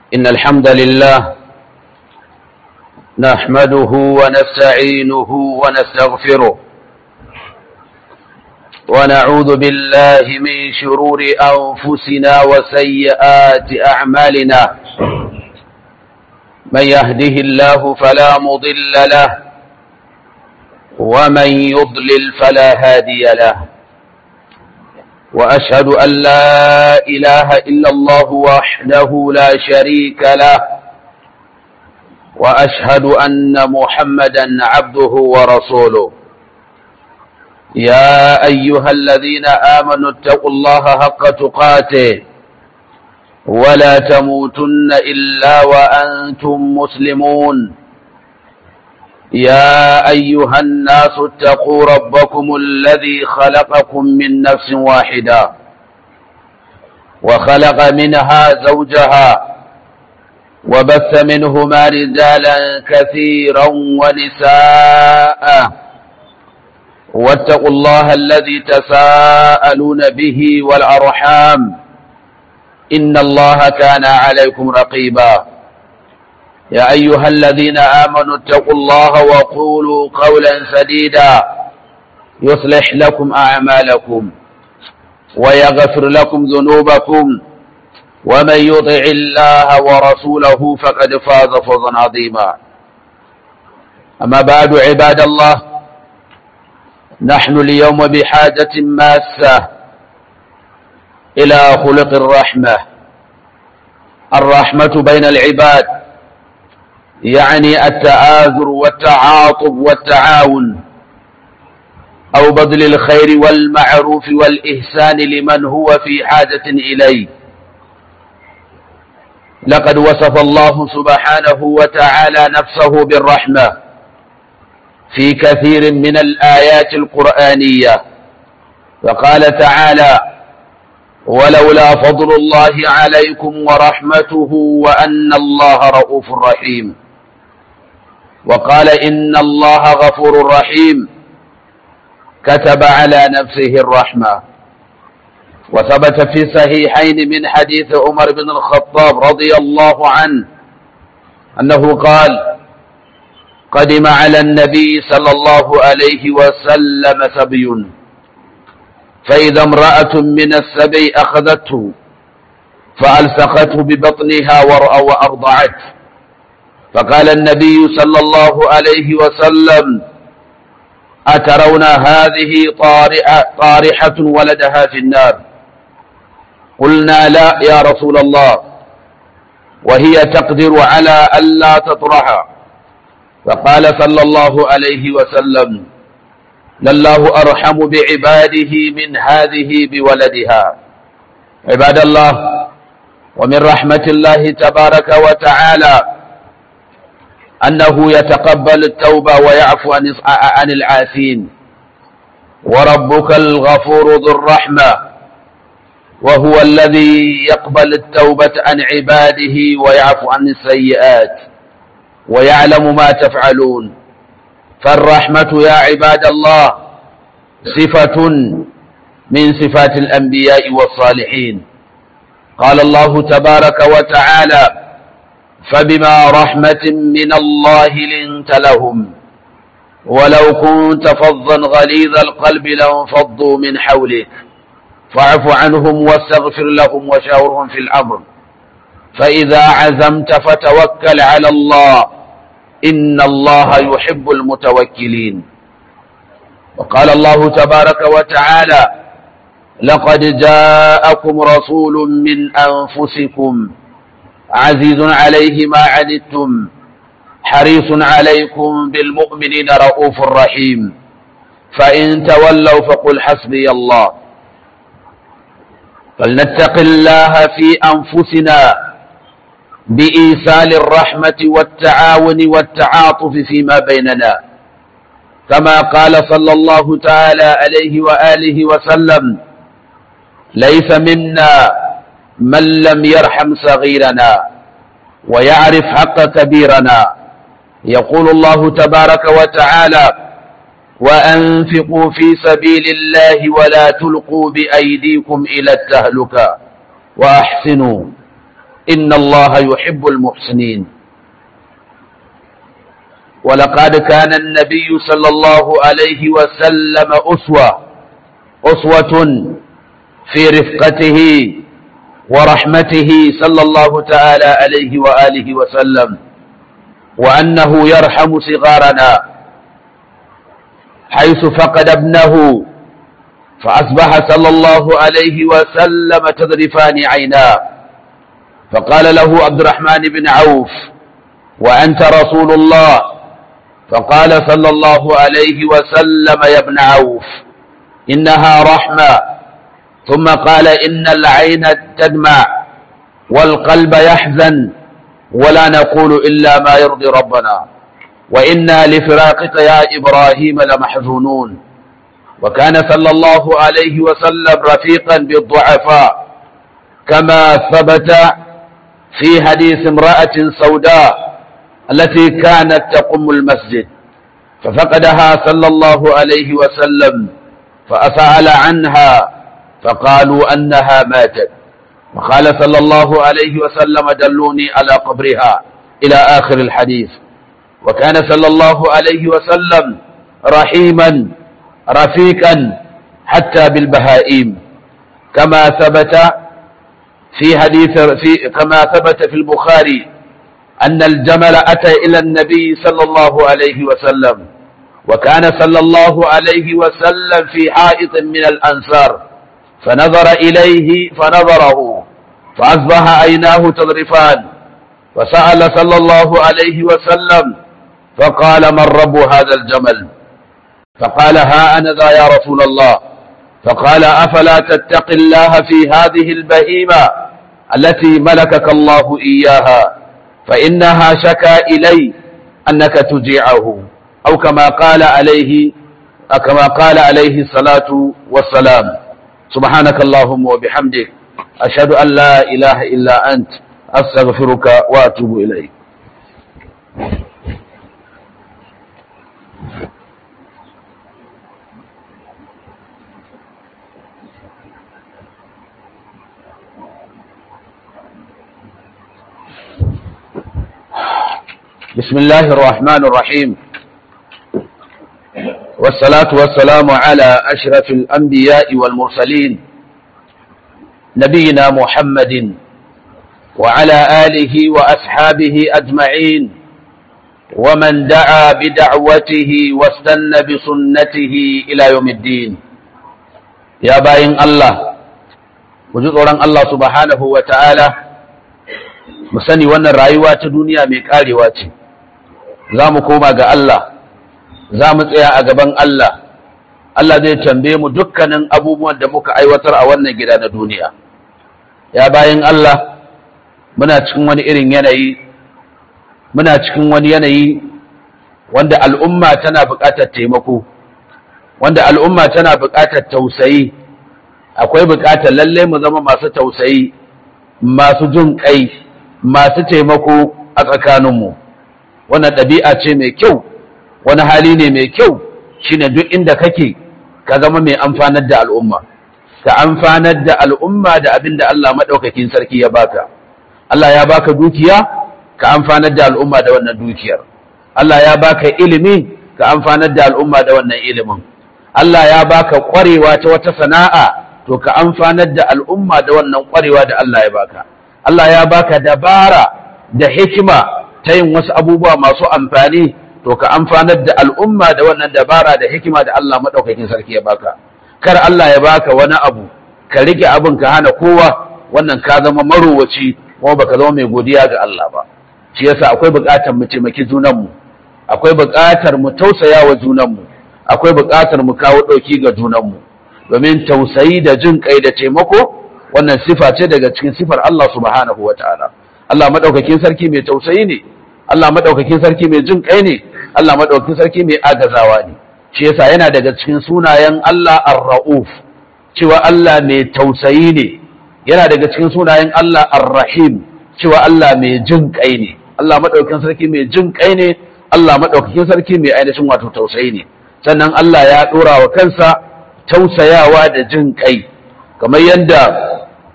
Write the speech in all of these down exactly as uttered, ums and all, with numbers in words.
إن الحمد لله نحمده ونستعينه ونستغفره ونعوذ بالله من شرور أنفسنا وسيئات أعمالنا. من يهده الله فلا مضل له ومن يضلل فلا هادي له، وأشهد أن لا إله إلا الله وحده لا شريك له، وأشهد أن محمدا عبده ورسوله. يا أيها الذين آمنوا اتقوا الله حق تقاته ولا تموتن إلا وأنتم مسلمون. يا أيها الناس اتقوا ربكم الذي خلقكم من نفس واحدة وخلق منها زوجها وبث منهما رجالا كثيرا ونساء، واتقوا الله الذي تساءلون به والأرحام إن الله كان عليكم رقيبا. يا أيها الذين آمنوا اتقوا الله وقولوا قولا سديدا يصلح لكم أعمالكم ويغفر لكم ذنوبكم، ومن يطع الله ورسوله فقد فاز فوزا عظيما. أما بعد، عباد الله، نحن اليوم بحاجة ماسة إلى خلق الرحمة. الرحمة بين العباد يعني التآزر والتعاطف والتعاون، أو بذل الخير والمعروف والإحسان لمن هو في حاجة إليه. لقد وصف الله سبحانه وتعالى نفسه بالرحمة في كثير من الآيات القرآنية، فقال تعالى: ولولا فضل الله عليكم ورحمته وأن الله رؤوف رحيم. وقال: إن الله غفور رحيم، كتب على نفسه الرحمة. وثبت في صحيحين من حديث عمر بن الخطاب رضي الله عنه أنه قال: قدم على النبي صلى الله عليه وسلم سبي، فإذا امرأة من السبي أخذته فألصقته ببطنها وأرضعته، فقال النبي صلى الله عليه وسلم: أترون هذه طارحة, طارحة ولدها في النار؟ قلنا: لا يا رسول الله، وهي تقدر على ألا تطرح. فقال صلى الله عليه وسلم: لله أرحم بعباده من هذه بولدها. عباد الله، ومن رحمة الله تبارك وتعالى أنه يتقبل التوبة ويعفو عن العاصين. وربك الغفور ذو الرحمة، وهو الذي يقبل التوبة عن عباده ويعفو عن السيئات ويعلم ما تفعلون. فالرحمة يا عباد الله صفة من صفات الأنبياء والصالحين. قال الله تبارك وتعالى: فبما رحمة من الله لنت لهم ولو كنت فظا غليظ القلب لانفضوا من حولك فاعف عنهم واستغفر لهم وشاورهم في الأمر فإذا عزمت فتوكل على الله إن الله يحب المتوكلين. وقال الله تبارك وتعالى: لقد جاءكم رسول من أنفسكم عزيز عليه ما عنتم حريص عليكم بالمؤمنين رؤوف رحيم، فإن تولوا فقل حسبي الله. فلنتق الله في أنفسنا بإيصال الرحمة والتعاون والتعاطف فيما بيننا، كما قال صلى الله تعالى عليه وآله وسلم: ليس منا من لم يرحم صغيرنا ويعرف حق كبيرنا. يقول الله تبارك وتعالى: وأنفقوا في سبيل الله ولا تلقوا بأيديكم إلى التهلكة وأحسنوا إن الله يحب المحسنين. ولقد كان النبي صلى الله عليه وسلم أسوة أسوة في رفقته ورحمته صلى الله تعالى عليه وآله وسلم، وأنه يرحم صغارنا، حيث فقد ابنه فأصبح صلى الله عليه وسلم تذرفان عيناه، فقال له عبد الرحمن بن عوف: وأنت رسول الله؟ فقال صلى الله عليه وسلم: يا ابن عوف، إنها رحمة. ثم قال: إن العين تدمع والقلب يحزن، ولا نقول إلا ما يرضي ربنا، وإنا لفراقك يا إبراهيم لمحزونون. وكان صلى الله عليه وسلم رفيقا بالضعفاء، كما ثبت في حديث امرأة سوداء التي كانت تقم المسجد ففقدها صلى الله عليه وسلم، فأسأل عنها فقالوا أنها ماتت، وقال صلى الله عليه وسلم: دلوني على قبرها، إلى آخر الحديث. وكان صلى الله عليه وسلم رحيما رفيقا حتى بالبهائم، كما ثبت في حديث في كما ثبت في البخاري أن الجمل أتى إلى النبي صلى الله عليه وسلم، وكان صلى الله عليه وسلم في حائط من الأنصار، فنظر إليه فنظره فأصبح عيناه تذرفان، فسأل صلى الله عليه وسلم فقال: من رب هذا الجمل؟ فقال: ها أنا ذا يا رسول الله. فقال: أفلا تتقي الله في هذه البهيمة التي ملكك الله إياها، فإنها شكا إلي أنك تجيعه، أو كما قال عليه كما قال عليه الصلاة والسلام. سبحانك اللهم وبحمدك، أشهد أن لا إله إلا أنت، أستغفرك وأتوب إليك. بسم الله الرحمن الرحيم، والصلاة والسلام على أشرف الأنبياء والمرسلين، نبينا محمد وعلى آله وأصحابه أجمعين، ومن دعا بدعوته واستنى بسنته إلى يوم الدين. يا باين الله، وجود الله سبحانه وتعالى، musani wannan rayuwa ta duniya mai karewa ce, za mu koma ga Allah, za mu tsaya a gaban Allah. Allah zai tambaye mu dukkanin abubuwan da muka aiwatar a wannan gida na duniya. Ya bayin Allah, muna cikin wani irin yanayi, muna cikin wani yanayi wanda al'umma tana buƙatar taimako, wanda al'umma tana buƙatar tausayi. Akwai buƙatar lalle mu zama masu tausayi, masu jin kai, masu taimako a tsakaninmu. Wannan ɗabi'a ce mai kyau, wani hali ne mai kyau, shine duk inda kake ka zama mai amfanar da al'umma, ka amfanar da al'umma da abin da Allah maɗaukakin sarki ya baka. Allah ya baka dukiya, ka amfanar da al'umma da wannan dukiyar. Allah ya baka ilimi, ka amfanar da al'umma da wannan ilimin. Allah ya baka ƙwarewa ta wata sana'a, to ka amfanar da al'umma da wannan ƙwarewa da Allah ya baka. Allah ya baka dabara da hikima ta yin wasu abubuwa masu amfani, to ka amfanar da al'umma da wannan dabara da hikima da Allah maɗaukakin sarki ya baka. Kar Allah ya baka wani abu ka rike abin ka hana kowa, wannan ka zama marowaci kuma baka zama mai godiya ga Allah ba. Shi yasa akwai buƙatar mu taimaki junanmu, akwai buƙatar mu tausaya wa junanmu, akwai buƙatar mu kawo ɗauki ga junanmu, domin tausayi da jin kai da taimako wannan sifa ce daga cikin sifar Allah subhanahu wa ta'ala. Allah maɗaukakin sarki mai tausayi ne, Allah maɗaukakin sarki mai jin kai ne, Allah maɗaukakin sarki mai agazawa ne. Shi yasa yana daga cikin sunayen Allah ar-Ra'uf, cewa Allah mai tausayi ne, yana daga cikin sunayen Allah ar-Rahim, cewa Allah mai jin kai ne. Allah maɗaukakin sarki mai jin kai ne, Allah maɗaukakin sarki mai ainihin wato tausayi ne. Sannan Allah ya ɗora wa kansa tausayawa da jin kai, kamar yadda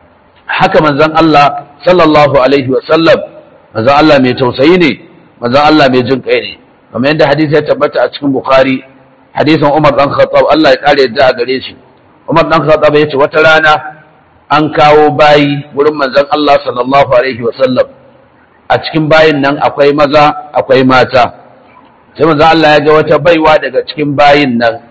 haka manzon Allah sallallahu alaihi wasallam manzon Allah mai tausayi ne, manzon Allah mai jin kai ne, kamar yadda hadisi ya tabbata a cikin Bukhari, hadisin Umar dan Khattab Allah ya kare yadda a gare shi. Umar dan Khattab ya ce wata rana an kawo bayi wurin manzon Allah sallallahu alaihi wasallam, a cikin bayin nan akwai maza akwai mata. Sai manzon Allah ya ga wata baiwa daga cikin bayin nan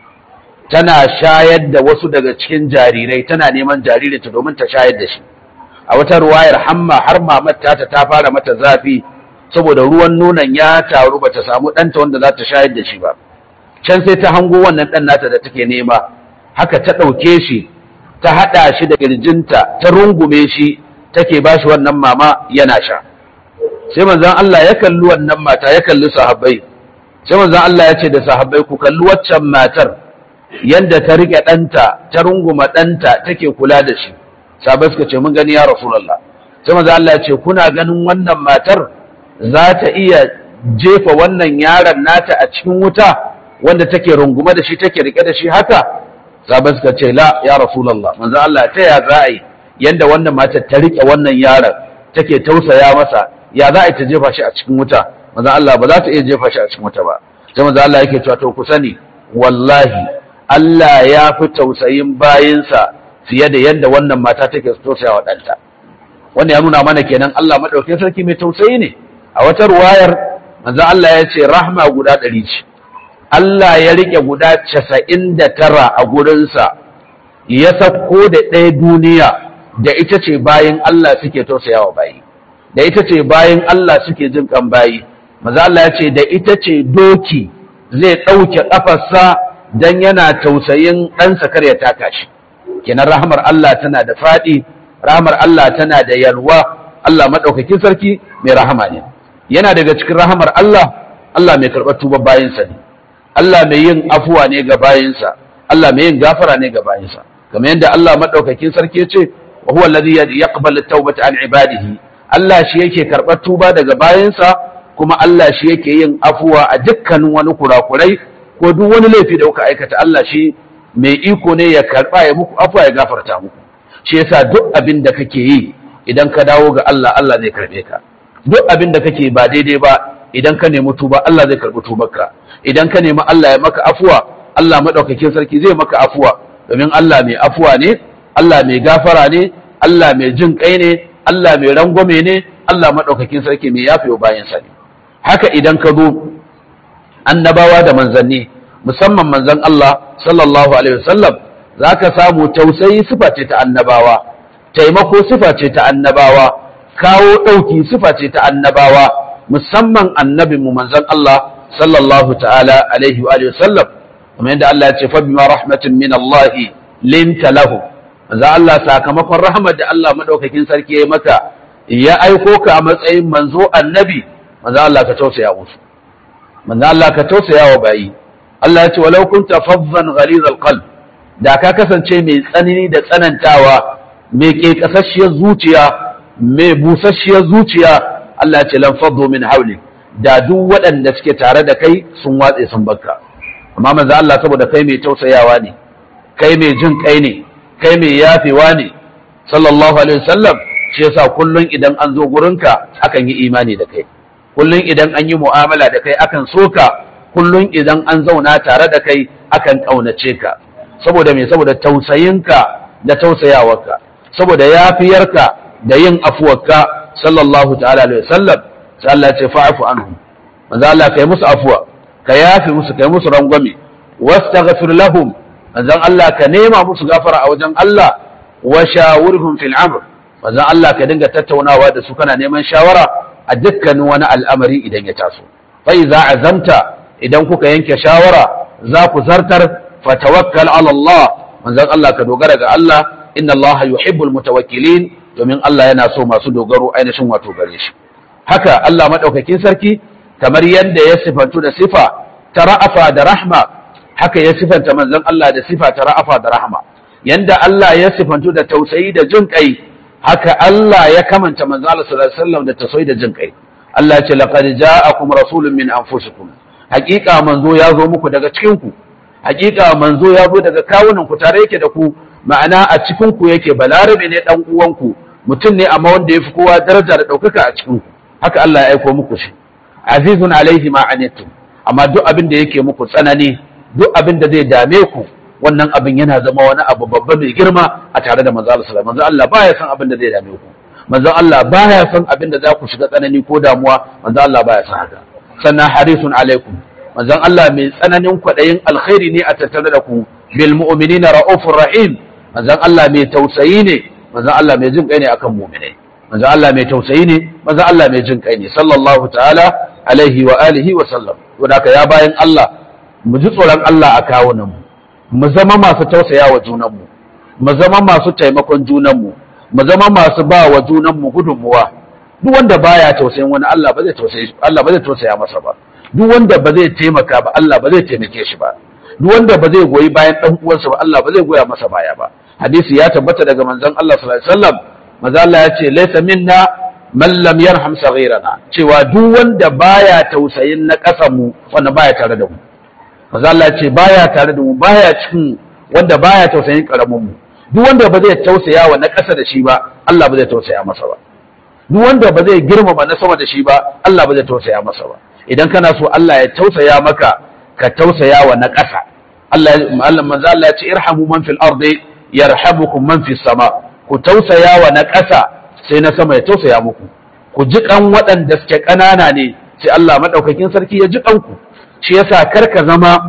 tana shayar da wasu daga cikin jarirai, tana neman jaririnta domin ta shayar da shi. A wata ruwayar hamma har mamarta ta ta fara mata zafi saboda ruwan nonon ya taru bata samu ɗanta wanda za ta shayar da shi ba. Can sai ta hango wannan ɗan nata da take nema, haka ta ɗauke shi ta haɗa shi da kirjinta ta rungume shi take ba shi wannan mama yana sha. Sai manzon Allah ya kalli wannan mata, ya kalli sahabbai, sai manzon Allah ya ce da sahabbai, ku kalli waccan matar yanda ta rike ɗanta, ta runguma ɗanta take kula da shi. Sahabbai suka ce mun gani ya Rasulullah. Sai manzon Allah ya ce kuna ganin wannan matar za ta iya jefa wannan yaron nata a cikin wuta wanda take rungume da shi take rike da shi haka? Sahabbai suka ce la ya Rasulullah. Manzon Allah ta ya za a yi yanda wannan matar ta rike wannan yaron take tausaya masa, ya za a yi ta jefa shi a cikin wuta? Manzon Allah ba za ta iya jefa shi a cikin wuta ba. Sai manzon Allah yake cewa to ku sani wallahi Allah ya fi tausayin bayinsa fiye da yadda wannan mata take tausaya wa ɗanta. Wanda ya nuna mana kenan Allah maɗaukin sarki mai tausayi ne. A wata ruwayar manzon Allah ya ce rahma guda ɗari ce. Allah ya riƙe guda casa'in da tara a gurinsa, ya sako da ɗaya duniya, da ita ce bayin Allah suke tausaya wa bayi, da ita ce bayin Allah suke jin kan bayi. Manzon Allah ya ce da ita ce doki zai ɗauke ƙafarsa dan yana tausayin ɗansa kar ya taka shi. Kenan rahmar Allah tana da faɗi, rahmar Allah tana da yalwa. Allah maɗaukakin sarki mai rahama ne. Yana daga cikin rahamar Allah, Allah mai karɓar tuba bayinsa ne, Allah mai yin afuwa ne ga bayinsa, Allah mai yin gafara ne ga bayinsa. Kamar yadda Allah maɗaukakin sarki ya ce wa huwa alladhi yaqbalu at-taubata an ibadihi, Allah shi yake karɓar tuba daga bayinsa, kuma Allah shi yake yin afuwa a dukkanin wani kurakurai ko duk wani laifi da kuka aikata. Allah shi mai iko ne ya karba ya muku afuwa ya gafarta muku. Shi yasa duk abin da kake yi idan ka dawo ga Allah, Allah zai karbe ka. Duk abin da kake ba daidai ba idan ka nemi tuba, Allah zai karbi tubarka. Idan ka nemi Allah ya maka afuwa, Allah madaukakin sarki zai maka afuwa, domin Allah mai afuwa ne, Allah mai gafara ne, Allah mai jin kai ne, Allah mai rangwame ne, Allah madaukakin sarki mai yafewa bayansa ne. Haka idan ka zo annabawa da manzanni, musamman manzon Allah sallallahu alaihi wasallam, zaka samu tausayi sifa ce ta annabawa, taimako sifa ce ta annabawa, kawo dauki sifa ce ta annabawa, musamman annabin mu manzon Allah sallallahu ta'ala alaihi wa alihi wasallam, kuma yadda Allah ya ce fa bima rahmatin min Allah linta lahu. Manzon Allah sakamakon rahmat da Allah madaukakin sarki ya maka, ya aiko ka a matsayin manzo annabi, manzon Allah ka tausaya musu, manzo Allah ka tausaya wa bayi. Allah ya ce walau kunta faddan ghaliz alqalb, da ka kasance mai tsanani da tsanantawa, mai kekasasshiyar zuciya, mai busasshiyar zuciya, Allah ya ce lan faddu min hawli, da duk waɗanda suke tare da kai sun watse sun bakka. Amma manzo Allah saboda kai mai tausayawa ne, kai mai jin kai ne, kai mai yafewa ne sallallahu alaihi wasallam, shi yasa kullun idan an zo gurinka akan yi imani da kai, kullun idan an yi mu'amala da kai akan soka, kullun idan an zauna tare da kai akan kaunace ka. Saboda me? Saboda tausayinka da tausayawarka, saboda yafiyarka da yin afuwarka sallallahu ta'ala alaihi wasallam. Sai Allah ya ce fa'fu anhum, manzo Allah kai musu afuwa, ka yafi musu, kai musu rangwame, wastaghfir lahum, manzo Allah ka nema musu gafara a wajen Allah, wa shawirhum fil amr, manzo Allah ka dinga tattaunawa da su kana neman shawara a dukkanin wani al'amari idan ya taso. Fa iza azamta, idan kuka yanke shawara za ku zartar, fatawakkal ala Allah, manzon Allah ka dogara ga Allah, inna Allah yuhibbul mutawakkilin, domin Allah yana so masu dogaro ainihin wato gare shi. Haka Allah madaukakin sarki kamar yadda ya sifantu da sifa ta ra'afa da rahma, haka ya sifanta manzon Allah da sifa ta ra'afa da rahma. Yanda Allah ya sifantu da tausayi da jin kai, haka Allah ya kamanta manzon Allah sallallahu alaihi wasallam da tausayi da jin kai. Allah ya ce laqad ja'akum rasulun min anfusikum, haqiqa manzo ya zo muku daga cikin ku, haqiqa manzo ya zo daga kawunan ku, tare yake da ku, ma'ana a cikin ku yake balarabe ne dan uwanku mutum ne amma wanda yafi kowa daraja da daukaka a cikin ku haka Allah ya aika muku shi azizun alaihi ma anittum amma duk abin da yake muku tsanani duk abin da zai dame ku wannan abin yana zama wani abu babba mai girma a tare da manzo Allah sallallahu alaihi wasallam manzo Allah baya san abin da zai dame ku manzo Allah baya san abin da za ku shiga tsanani ko damuwa manzo Allah baya san haka sannan harisun alaikum manzo Allah mai tsananin kwadayin alkhairi ne a tattare da ku bil mu'minina raufur rahim manzo Allah mai tausayi ne manzo Allah mai jin kai ne akan mu'minai manzo Allah mai tausayi ne manzo Allah mai jin kai ne sallallahu ta'ala alaihi wa alihi wa sallam wanda ya bayan Allah mu ji tsoron Allah a kawunan mu mu zama masu tausaya wa junanmu mu zama masu taimakon junanmu mu zama masu ba wa junanmu gudunmuwa duk wanda baya tausayin wani Allah ba zai tausaye Allah ba zai tausaya masa ba duk wanda ba zai taimaka ba Allah ba zai taimake shi ba duk wanda ba zai goyi bayan dan uwansa ba Allah ba zai goya masa baya ba hadisi ya tabbata daga manzon Allah sallallahu alaihi wasallam manzo Allah ya ce laysa minna man lam yarham saghirana cewa duk wanda baya tausayin na kasan mu wannan baya tare da mu manzo Allah ce baya tare da mu baya cikin wanda baya tausayin karamin mu duk wanda ba zai tausaya wa na ƙasa da shi ba Allah ba zai tausaya masa ba duk wanda ba zai girmama na sama da shi ba Allah ba zai tausaya masa ba idan kana so Allah ya tausaya maka ka tausaya wa na ƙasa Allah Allah manzo Allah ya ce irhamu man fil ardi yarhamukum man fis sama ku tausaya wa na ƙasa sai na sama ya tausaya muku ku ji kan waɗanda suke ƙanana ne sai Allah madaukakin sarki ya ji kanku shi yasa karka zama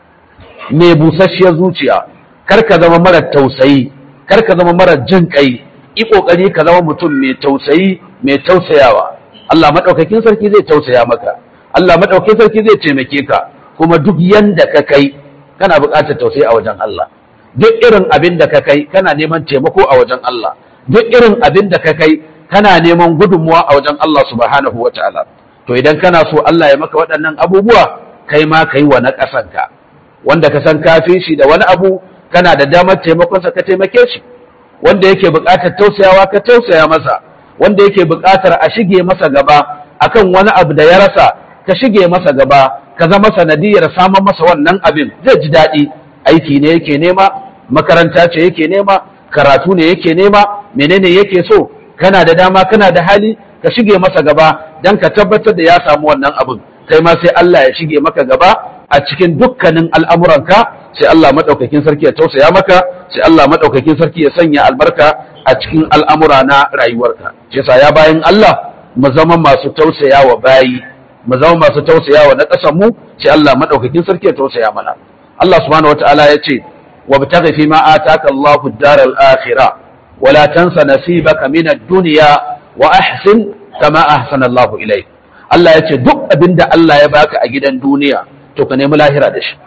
mai busasshiyar zuciya karka zama mara tausayi karka zama mara jin kai yi kokari ka zama mutum mai tausayi mai tausayawa Allah madaukakin sarki zai tausaya maka Allah madaukakin sarki zai taimake ka kuma duk yanda ka kai kana buƙatar tausayi a wajen Allah duk irin abin da ka kai kana neman taimako a wajen Allah duk irin abin da ka kai kana neman gudunmuwa a wajen Allah subhanahu wataala to idan kana so Allah ya maka waɗannan abubuwa kai ma kai wa na ƙasanka wanda ka san kafin shi da wani abu kana da damar taimakonsa ka taimake shi wanda yake buƙatar tausayawa ka tausaya masa wanda yake buƙatar a shige masa gaba akan wani abu da ya rasa ka shige masa gaba ka zama sanadiyar samun masa wannan abin zai ji daɗi aiki ne yake nema makaranta ce yake nema karatu ne yake nema menene yake so kana da dama kana da hali ka shige masa gaba dan ka tabbatar da ya samu wannan abin kai ma sai Allah ya shige maka gaba a cikin dukkanin al'amuranka sai Allah madaukakin sarki ya tausaya maka sai Allah madaukakin sarki ya sanya albarka a cikin al'amura na rayuwarka yasa ya bayin Allah mu zama masu tausaya wa bayi mu zama masu tausaya wa na ƙasar mu sai Allah madaukakin sarki ya tausaya mana Allah subhanahu wataala ya ce wabtaghi fi ma ataka Allahu ad-daral akhirah wala tansa nasibaka min ad-dunya wa ahsin kama ahsana Allahu ilayk Allah ya ce duk abinda Allah ya baka a gidan duniya to ka nemi lahira da shi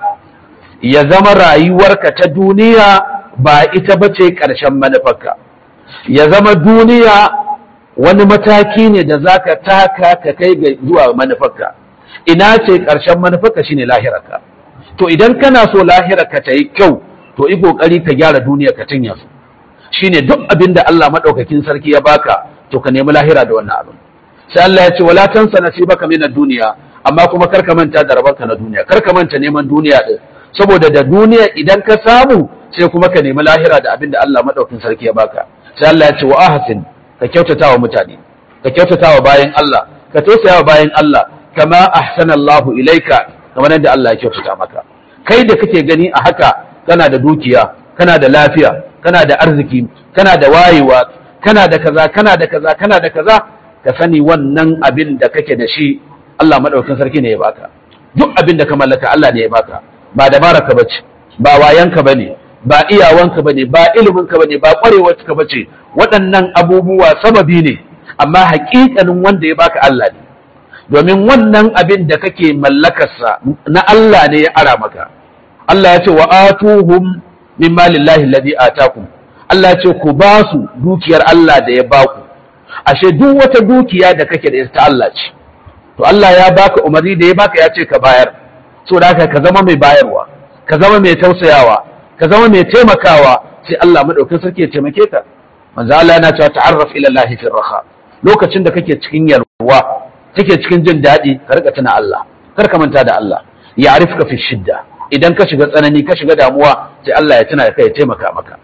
ya zama rayuwarka ta duniya ba ita bace ƙarshen manufarka ya zama duniya wani mataki ne da zaka taka ka kai ga zuwa manufarka ina ce ƙarshen manufarka shine lahirarka to idan kana so lahirarka ta yi kyau to yi kokari ka gyara duniya ka tun yanzu shine duk abinda Allah madaukakin sarki ya baka to ka nemi lahira da wannan abin sai Allah ya ce wala tansa nasibaka min ad-dunya amma kuma karka manta da rabanka na duniya karka manta neman duniya din saboda da duniya idan ka samu sai kuma ka nemi lahira da abinda Allah madaukakin sarki ya baka sai Allah ya ce wa ahsin ka kyautatawa mutane ka kyautatawa bayan Allah ka tausayawa bayan Allah kama ahsana Allahu ilaika kamar yadda Allah ya kyautata maka kai da kake gani a haka kana da dukiya kana da lafiya kana da arziki kana da wayewa kana da kaza kana da kaza kana da kaza ka sani wannan abin da kake da shi Allah madaukakin sarki ne ya baka duk abin da ka mallaka Allah ne ya baka ba dabaraka bace ba wayanka bane ba iyawanka bane ba iliminka bane ba kwarewarka bace waɗannan abubuwa sababi ne amma haƙiƙanin wanda ya baka Allah ne domin wannan abin da kake mallakarsa na Allah ne ya ara maka Allah ya ce wa atuhum min malillahi alladhi atakum Allah ya ce ku ba su dukiyar Allah da ya baku ashe duk wata dukiya da kake da ita Allah ce to Allah ya baka umarni da ya baka ya ce ka bayar so da haka ka zama mai bayarwa ka zama mai tausayawa ka zama mai taimakawa sai Allah madaukakin sarki ya taimake ka manzo Allah yana cewa ta'arraf ila Allah fi raha lokacin da kake cikin yarwa kake cikin jin daɗi ka rika tuna Allah kar ka manta da Allah ya arifka fi shidda idan ka shiga tsanani ka shiga damuwa sai Allah ya tuna kai ya taimaka maka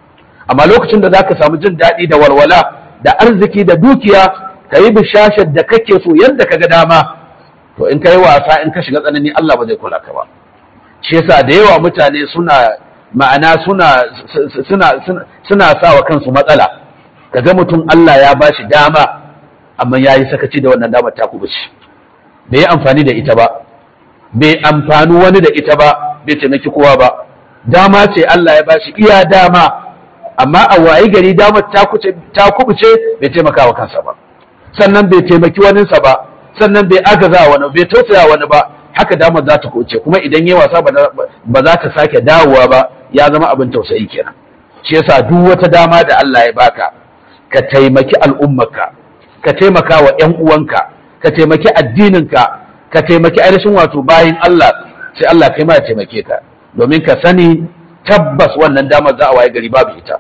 amma lokacin da zaka samu jin daɗi da walwala da arziki da dukiya ka yi bishashar da kake so yadda ka ga dama, to in ka yi wasa in ka shiga tsanani Allah ba zai kula ka ba. Shi yasa da yawa mutane suna ma'ana suna suna suna sawa kansu matsala. Kaga mutum Allah ya bashi dama amma yayi sakaci da wannan damar ta kubuce, bai amfani da ita ba, bai amfani wani da ita ba, bai taimaki kowa ba. Dama ce Allah ya bashi iya dama, amma a wayi gari damar ta kubuce bai taimaka wa kansa ba, sannan bai taimaki waninsa ba, sannan bai agaza wani, bai tausaya wani ba. Haka damar za ta kubuce, kuma idan yi wasa ba za ta sake dawowa ba, ya zama abin tausayi kenan. Shi yasa duk wata dama da Allah ya baka, ka taimaki al'ummarka, ka taimaka wa ‘yan uwanka, ka taimaki addininka, ka taimaki ainihin wato bayin Allah, sai Allah kai ma ya taimake ka, domin ka sani tabbas wannan damar za a waye gari babu ita.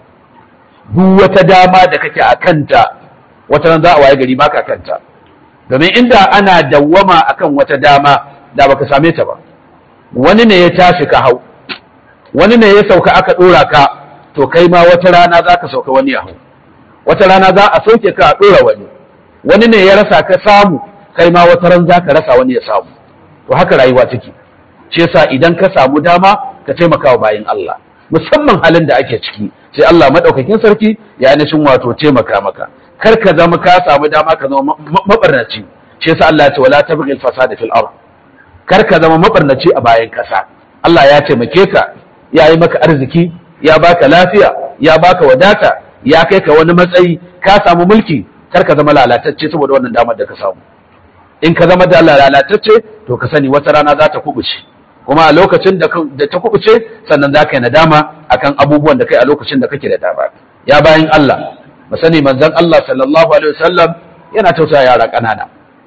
Duk wata dama da kake a kanta, wata nan za a waye gari baka kanta, domin inda ana dawwama akan wata dama da baka same ta ba. Wani ne ya tashi ka hau, wani ne ya sauka aka ɗora ka, to kai ma wata rana za ka sauka wani ya hau, wata rana za a sauke ka a ɗora wani, wani ne ya rasa ka samu, kai ma wata ran za ka rasa wani ya samu. To haka rayuwa take. Shi yasa idan ka samu dama ka taimaka wa bayin Allah, musamman halin da ake ciki, sai Allah madaukakin sarki ya nishin wato taimaka maka. Kar ka zama ka samu dama ka zama mabarnaci. Shi yasa Allah ya ce wala tabghil fasada fil ard. Kar ka zama mabarnaci a bayan kasa. Allah ya taimake ka, ya yi maka arziki, ya baka lafiya, ya baka wadata, ya kai ka wani matsayi, ka samu mulki. Kar ka zama lalatacce saboda wannan damar da ka samu. In ka zama da lalatacce, to ka sani wata rana za ta kubuce, kuma a lokacin da ta kubuce sannan za ka yi nadama akan abubuwan da kai a lokacin da kake da dama. Ya bayan Allah, mu sani manzon Allah sallallahu alaihi wasallam yana tausaya yara ƙanana.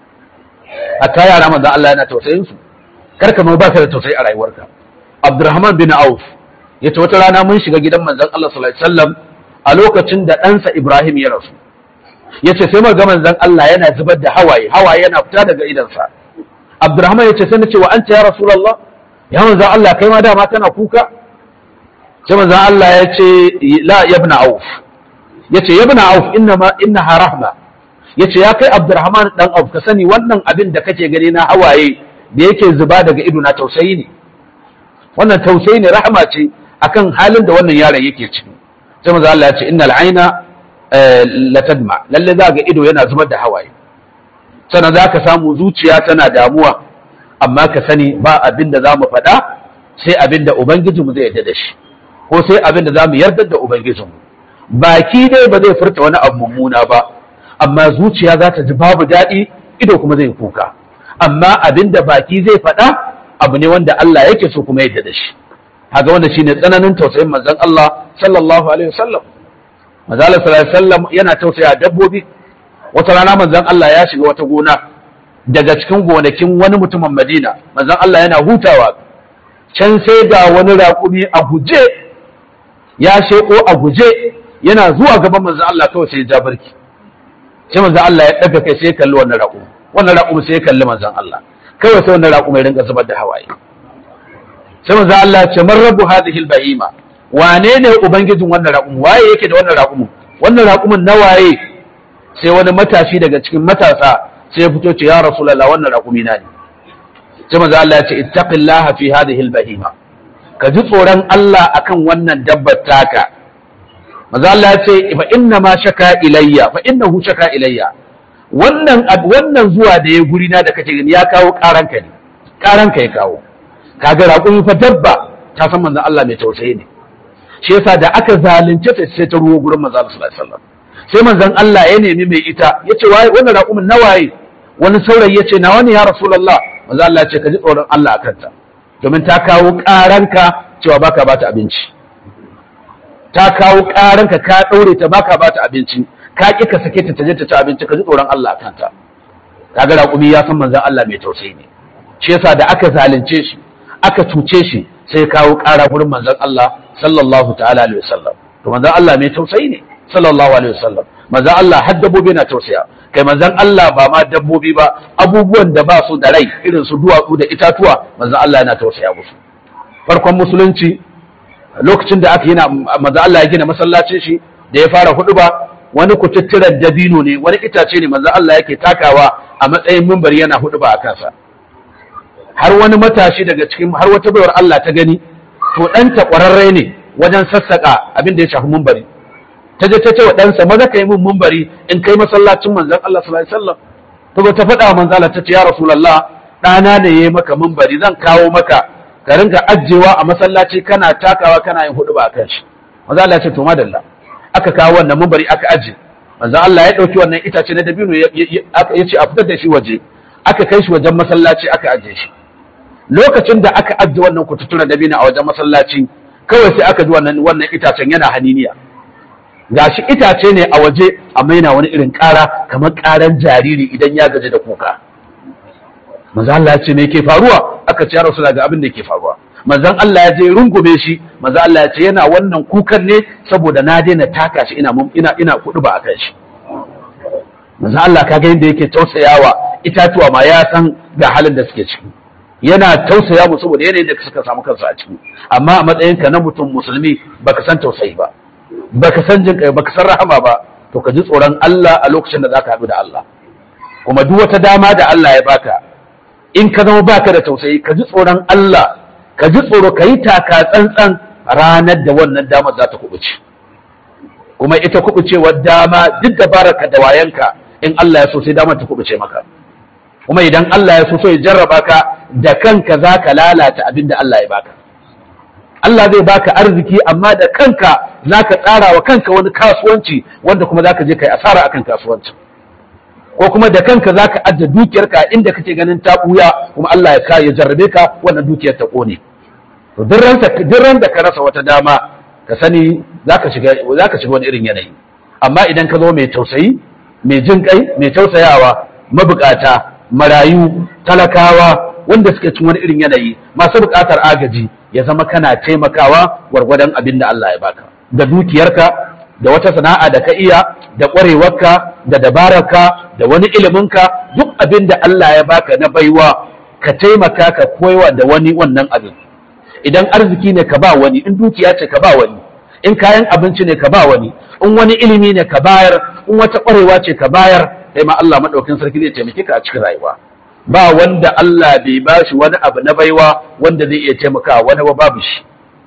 Hatta yara manzon Allah yana tausayin su. Kar ka ma ba ka da tausayi a rayuwarka. Abdurrahman bin Auf yace wata rana mun shiga gidan manzon Allah sallallahu alaihi wasallam a lokacin da ɗansa Ibrahim ya rasu. Yace sai muga manzon Allah yana zubar da hawaye, hawaye yana fita daga idansa. Abdurrahman yace sai nace wa anta ya Rasulullah, ya manzon Allah kai ma dama kana kuka? Sai manzon Allah yace la ya ibn Auf. Yace ya ibn Auf inna ma innaha rahma. Yace ya kai Abdurrahman dan Auf, ka sani wannan abin da kake gani na hawaye da yake zuba daga ido na tausayi ne. Wannan tausayi ne, rahama ce akan halin da wannan yaron yake ciki. Sai manzon Allah yace innal aina la tadma, lalle za ga ido yana zubar da hawaye, sannan za ka samu zuciya tana damuwa, amma ka sani ba abin da za mu faɗa sai abin da Ubangijinmu zai yarda da shi, ko sai abin da za mu yarda da Ubangijinmu. Baki dai ba zai furta wani abu mummuna ba, amma zuciya za ta ji babu daɗi, ido kuma zai kuka. Amma abin da baki zai faɗa abu ne wanda Allah yake so kuma yarda da shi. Haka wanda shine tsananin tausayin manzon Allah sallallahu alaihi wasallam. Manzon Allah sallallahu alaihi wasallam yana tausaya dabbobi. Wata rana manzon Allah ya shiga wata gona daga cikin gonakin wani mutumin Madina. Manzon Allah yana hutawa. Can sai ga wani raƙumi a guje, ya sheko a guje, yana zuwa gaban manzon Allah kawai sai ya ja barki. Sai manzon Allah ya daga kai sai ya kalli wannan raƙumi. Wannan raƙumi sai ya kalli manzon Allah. Kawai sai wannan raƙumi ya rinka zubar da hawaye. Sai manzon Allah ya ce man rabbu hadhihi al-bahima. Wane ne ubangijin wannan raƙumin? Waye yake da wannan raƙumin? Wannan raƙumin na waye? Sai wani matashi daga cikin matasa sai ya fito ce ya Rasulullah wannan raƙumi na ne. Sai manzo Allah ya ce ittaqillaha fi hadhihi al-bahima. Ka ji tsoron Allah akan wannan dabbar taka. Manzo Allah ya ce fa inna ma shaka ilayya fa innahu shaka ilayya. Wannan wannan zuwa da ya guri na da kake gani ya kawo karanka ne. Karanka ya kawo. Kaga raƙumi fa dabba ta san manzo Allah mai tausayi ne. Shi yasa da aka zalunce ta sai ta ruwo gurin manzo Allah sallallahu alaihi wasallam. Sai manzon Allah ya nemi mai ita yace waye wannan raƙumin nawaye? Wani saurayi yace na wani ya Rasulullah. Manzon Allah ya ce ka ji tsoron Allah akan ta. Domin ta kawo ƙaranka cewa baka bata abinci. Ta kawo ƙaranka ka daure ta baka bata abinci. Ka ki ka sake ta taje ta ci abinci, ka ji tsoron Allah akan ta. Kaga raƙumi ya san manzon Allah mai tausayi ne. Shi yasa da aka zalunce shi, aka cuce shi, sai kawo ƙara gurin manzon Allah sallallahu ta'ala alaihi wasallam. To manzon Allah mai tausayi ne sallallahu alaihi wasallam. Manzon Allah har dabbobi na tausaya. Kai manzon Allah ba ma dabbobi ba, abubuwan da ba su da rai irin su duwatsu da itatuwa, manzon Allah yana tausaya musu. Farkon musulunci lokacin da aka yi na manzo Allah ya gina masallacin shi da ya fara huduba wani kututturen dabino ne wani itace ne manzo Allah yake takawa a matsayin minbari yana huduba a kansa har wani matashi daga cikin har wata bayar Allah ta gani to ɗanta ƙwararre ne wajen sassaƙa abin da ya shafi minbari ta je ta ce wa ɗansa maza ka yi min minbari in kai masallacin manzon Allah sallallahu alaihi wasallam to ta faɗa wa manzo Allah ta ce ya rasulullah ɗana ne yayi maka minbari zan kawo maka ka rinka ajewa a masallaci kana takawa kana yin huduba a kan shi manzo Allah ya ce to madalla aka kawo wannan minbari aka aje manzo Allah ya dauki wannan itace na dabino ya ce a fitar da shi waje aka kai shi wajen masallaci aka aje shi lokacin da aka aje wannan kututturen dabino a wajen masallaci kawai sai aka ji wannan wannan itacen yana haniniya gashi itace ne a waje amma yana wani irin ƙara kamar ƙaran jariri idan ya gaji da kuka manzo Allah ya ce me yake faruwa aka ce ya rasulullah ga abin da yake faruwa manzon Allah ya je rungume shi manzo Allah ya ce yana wannan kukan ne saboda na daina taka shi ina ina ina kudu ba akan shi manzo Allah kaga yadda yake tausayawa itatuwa ma ya san ga halin da suke ciki yana tausaya mu saboda yanayin da suka samu kansu a ciki amma a matsayin ka na mutum musulmi baka san tausayi ba baka san jin kai baka san rahama ba to ka ji tsoron Allah a lokacin da zaka haɗu da Allah kuma duk wata dama da Allah ya baka in ka zama baka da tausayi ka ji tsoron Allah ka ji tsoro ka yi taka tsantsan ranar da wannan damar za ta kubuce kuma ita kubucewar dama duk da baraka da wayanka in Allah ya so sai damar ta kubuce maka kuma idan Allah ya so so ya jarraba ka da kanka za ka lalata abin da Allah ya baka Allah zai baka arziki amma da kanka za ka tsara wa kanka wani kasuwanci wanda kuma za ka je ka yi asara akan kasuwancin ko kuma da kanka za ka ajiye dukiyarka inda kake ganin ta ɓuya kuma Allah ya ka ya jarrabe ka wannan dukiyar ta ƙone to duk ran da ka rasa wata dama ka sani za ka shiga wani irin yanayi amma idan ka zo mai tausayi mai jin kai mai tausayawa mabukata marayu talakawa wanda suke cin wani irin yanayi masu buƙatar agaji ya zama kana taimakawa gwargwadon abin da Allah ya baka da dukiyarka da wata sana'a da ka iya da ƙwarewarka da dabararka da wani iliminka duk abin da Allah ya baka na baiwa ka taimaka ka koyawa da wani wannan abin idan arziki ne ka ba wani in dukiya ce ka ba wani in kayan abinci ne ka ba wani in wani ilimi ne ka bayar in wata ƙwarewa ce ka bayar sai ma Allah madaukin sarki zai taimake ka a cikin rayuwa ba wanda Allah bai bashi wani abu na baiwa wanda zai iya taimakawa wani ba babu shi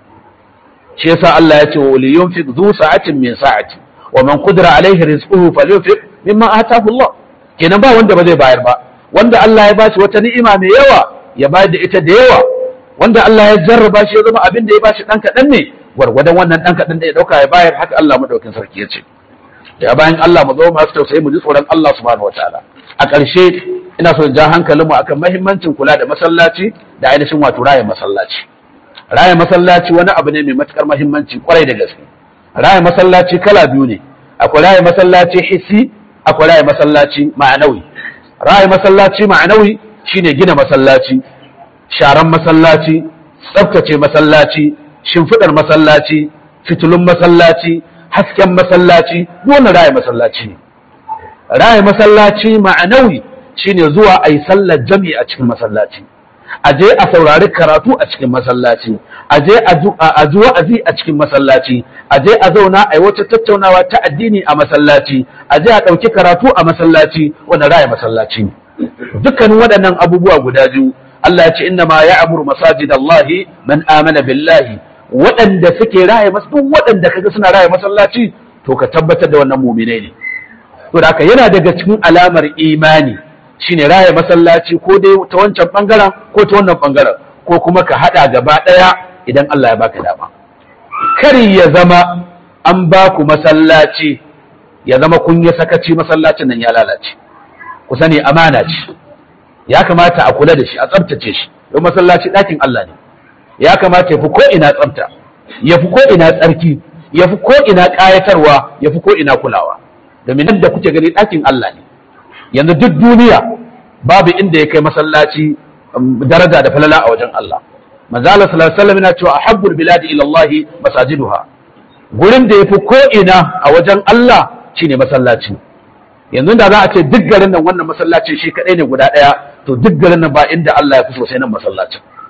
shi yasa Allah ya ce wa li yunfiq dhu sa'atin min sa'ati wa man qadara alaihi rizquhu falyunfiq mimma ataahu Allah kenan ba wanda ba zai bayar ba wanda Allah ya bashi wata ni'ima mai yawa ya bayar da ita da yawa wanda Allah ya jarraba shi ya zama abin da ya bashi dan kadan ne gwargwadon wannan dan kadan da ya dauka ya bayar haka Allah madaukin sarki ya ce ya bayan Allah mu zo masu tausayi mu ji tsoron Allah subhanahu wataala a ƙarshe ina so in ja hankalinmu akan mahimmancin kula da masallaci da ainihin wato raya masallaci raya masallaci wani abu ne mai matukar mahimmanci kwarai da gaske raya masallaci kala biyu ne akwai raya masallaci hissi akwai raya masallaci ma'anawi raya masallaci ma'anawi shine gina masallaci sharan masallaci tsaftace masallaci shimfidar masallaci fitilun masallaci hasken masallaci duk wannan raya masallaci ne raya masallaci ma'anawi shine zuwa ayi sallar jami'i a cikin masallaci a je a saurari karatu a cikin masallaci a je a ji wa'azi a cikin masallaci a je a zauna a yi wata tattaunawa ta addini a masallaci a je a ɗauki karatu a masallaci wanda raya masallaci ne dukkanin waɗannan abubuwa guda biyu Allah ya ce inna ma ya'muru masajidallahi man amana billahi waɗanda suke raya masu duk waɗanda kaga suna raya masallaci to ka tabbatar da wannan mu'minai ne to da haka yana daga cikin alamar imani shine raya masallaci ko dai ta wancan bangaren ko ta wannan bangaren ko kuma ka hada gaba daya idan Allah ya baka dama kari ya zama an ba ku masallaci ya zama kun yi sakaci masallacin nan ya lalace ku sani amana ce ya kamata a kula da shi a tsaftace shi don masallaci ɗakin Allah ne ya kamata ya fi ko ina tsafta ya fi ko ina tsarki ya fi ko ina ƙayatarwa ya fi ko ina kulawa domin da kuke gani ɗakin Allah ne yanzu duk duniya babu inda ya kai masallaci daraja da falala a wajen Allah manzo Allah sallallahu alaihi wasallam yana cewa ahabbul biladi ila Allah masajiduha gurin da yafi ko ina a wajen Allah shine masallaci yanzu da za a ce duk garin nan wannan masallaci shi kadai ne guda daya to duk garin nan ba inda Allah ya fi sosai nan masallacin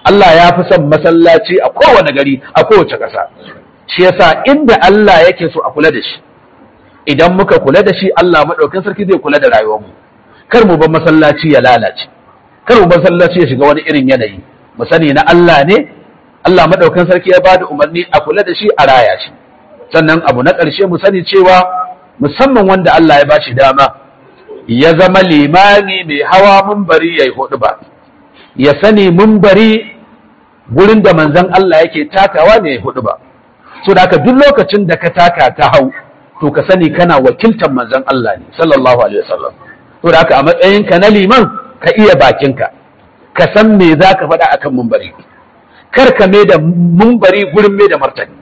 Allah ya fi son masallaci a kowane gari a kowace ƙasa. Shi yasa inda Allah yake so a kula da shi, idan muka kula da shi Allah maɗaukin sarki zai kula da rayuwarmu. Kar mu bar masallaci ya lalace, kar mu bar masallaci ya shiga wani irin yanayi. Mu sani na Allah ne, Allah maɗaukin sarki ya bada umarni a kula da shi a raya shi. Sannan abu na ƙarshe mu sani cewa musamman wanda Allah ya bashi dama ya zama limami mai hawa munbari yayi huɗuba, ya sani munbari gurin da manzon Allah yake takawa ne huɗuba. So da haka duk lokacin da ka taka ka hau, to ka sani kana wakiltar manzon Allah ne sallallahu alaihi wasallam. To da haka a matsayin ka na liman ka iya bakinka, ka san me zaka faɗa akan munbari. Kar ka mai da munbari gurin mai da martani,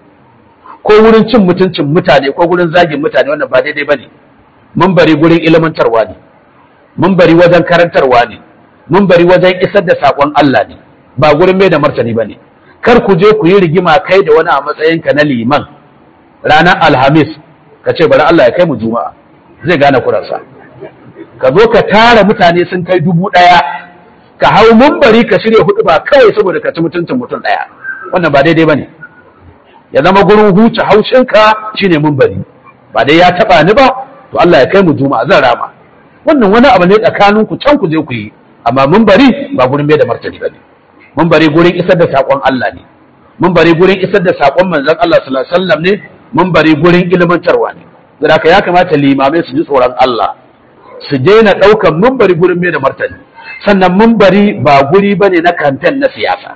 ko wurin cin mutuncin mutane ko wurin zagin mutane, wannan ba daidai bane. Munbari gurin ilmantarwa ne, munbari wajen karantarwa ne, munbari wajen isar da sakon Allah ne, ba gurin mai da martani bane. Kar ku je ku yi rigima kai da wani a matsayin ka na liman ranar Alhamis ka ce bari Allah ya kai mu Juma'a, zai gane kuransa. Ka zo ka tara mutane sun kai dubu ɗaya ka hau munbari ka shirya hudu ba kawai saboda ka ci mutuncin mutum ɗaya, wannan ba daidai bane. Ya zama gurin huce haushinka shine munbari, ba dai ya taba ni ba to Allah ya kai mu Juma'a zan rama. Wannan wani abu ne tsakanin ku can ku je ku yi, amma munbari ba gurin bai da martani bane. Munbari gurin isar da sakon Allah ne, munbari gurin isar da sakon manzon Allah sallallahu alaihi wasallam ne, munbari gurin ilmantarwa ne. Don haka ya kamata limamai su ji tsoron Allah, su daina daukan munbari gurin mai da martani. Sannan munbari ba guri bane na kamfen na siyasa.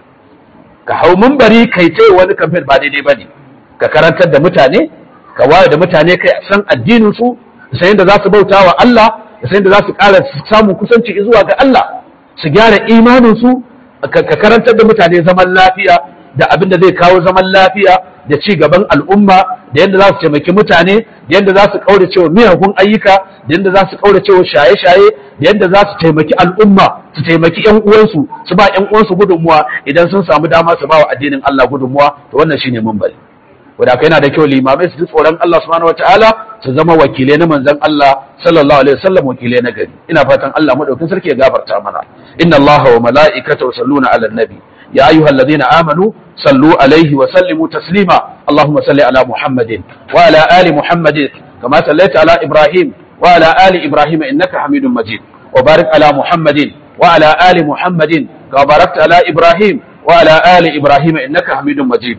Ka hau munbari kai ce wani kamfen ba daidai bane. Ka karantar da mutane, ka wayar da mutane kai san addinin su, san yadda za su bauta wa Allah, san yadda za su ƙara samun kusanci zuwa ga Allah, su gyara imanin su, ka karantar da mutane zaman lafiya da abin da zai kawo zaman lafiya da ci gaban al'umma, da yadda za su taimaki mutane, da yadda za su kaurace wa miyagun ayyuka, da yadda za su kaurace wa shaye-shaye, da yadda za su taimaki al'umma, su taimaki ƴan uwansu, su ba ƴan uwansu gudunmuwa idan sun samu dama su ba wa addinin Allah gudunmuwa. To wannan shine munbari. Wanda yana da kyau limamai su ji tsoron Allah subhanahu wataala, su zama wakilai na manzon Allah sallallahu alaihi wasallam, wakilai na gari. Ina fatan Allah madaukakin sarki ya gafarta mana. Inna Allaha wa mala'ikatahu yusalluna 'alan nabi ya ayyuhalladhina amanu sallu alaihi wa sallimu taslima. Allahumma salli ala Muhammadin wa ala ali Muhammadin kama sallaita ala Ibrahim wa ala ali Ibrahim innaka Hamidum Majid. Wa barik ala Muhammadin wa ala ali Muhammadin kama barakta ala Ibrahim wa ala ali Ibrahim innaka Hamidum Majid.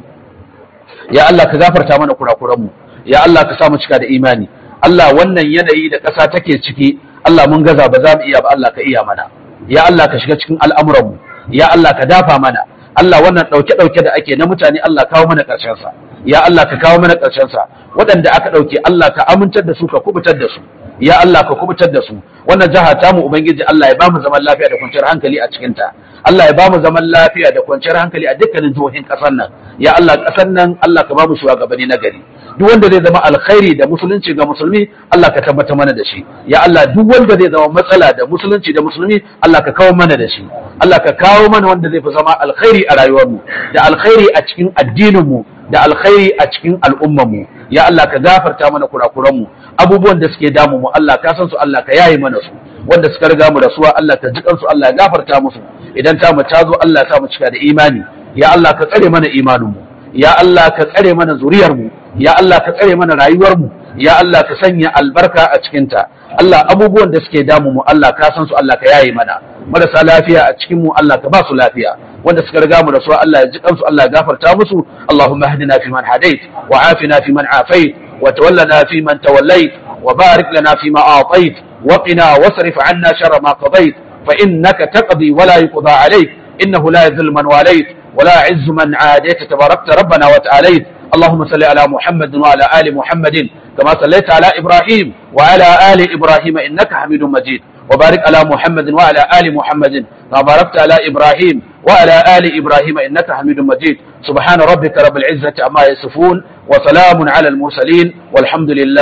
Ya Allah ka gafarta mana kurakuranmu, ya Allah ka samu cika da imani. Allah wannan yanayi da ƙasa take ciki, Allah mun gaza ba za mu iya ba, Allah ka iya mana. Ya Allah ka shiga cikin al'amuranmu, ya Allah ka dafa mana. Allah wannan ɗauke-ɗauke da ake na mutane, Allah kawo mana ƙarshensa. Ya Allah ka kawo mana ƙarshensa. Waɗanda aka ɗauke, Allah ka amintar da su, ka kubutar da su. Ya Allah ka kubutar da su. Wannan jaha ta mu Ubangiji Allah ya ba mu zaman lafiya da kwanciyar hankali a cikinta. Allah ya ba mu zaman lafiya da kwanciyar hankali a dukkanin jihohin ƙasar nan. Ya Allah ƙasar nan Allah ka ba mu shugabanni na gari. Duk wanda zai zama alkhairi da musulunci ga musulmi, Allah ka tabbata mana da shi. Ya Allah duk wanda zai zama matsala da musulunci da musulmi, Allah ka kawo mana da shi. Allah ka kawo mana wanda zai fi zama alkhairi a rayuwarmu, da alkhairi a cikin addininmu, da alkhairi a cikin al'ummarmu. Ya Allah ka gafarta mana kurakuranmu, abubuwan da suke damu mu Allah ka san su, Allah ka yaye mana su. Wanda suka riga mu rasuwa Allah ka jikan su, Allah ya gafarta musu. Idan ta mu ta zo Allah ya sa mu cika da imani. Ya Allah ka tsare mana imaninmu, ya Allah ka tsare mana zuriyarmu, ya Allah ka tsare mana rayuwarmu, ya Allah ka sanya albarka a cikinta. Allah abubuwan da suke damu mu Allah ka san su, Allah ka yaye mana. Marasa lafiya a cikin mu Allah ka ba su lafiya. Wanda suka riga mu rasuwa Allah ya ji kansu, Allah ya gafarta musu. Allahumma hdina fi man hadait wa afina fi man afait wa tawallana fi man tawallait wa barik lana fi ma a'tait wa qina wasrif 'anna sharra ma qadait fa innaka taqdi wa la yuqda 'alayk innahu la yadhillu man walayt wa la 'izzu man 'adayt tabarakta rabbana wa ta'alayt. اللهم صل على محمد وعلى آل محمد كما صليت على إبراهيم وعلى آل إبراهيم إنك حميد مجيد. وبارك على محمد وعلى آل محمد كما باركت على إبراهيم وعلى آل إبراهيم إنك حميد مجيد. سبحان ربك رب العزة عما يصفون وسلام على المرسلين والحمد لله.